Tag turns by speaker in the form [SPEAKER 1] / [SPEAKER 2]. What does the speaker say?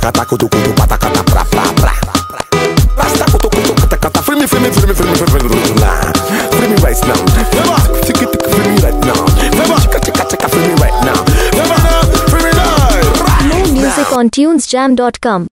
[SPEAKER 1] kata kutu kutu pata kata pra pra pra. Rasta kutu kutu kata kata. Free me, free me, free me, free me, free me, free me right now. Tick it, free me right now. Free me right now. Free me right.
[SPEAKER 2] More music on tunesjam.com.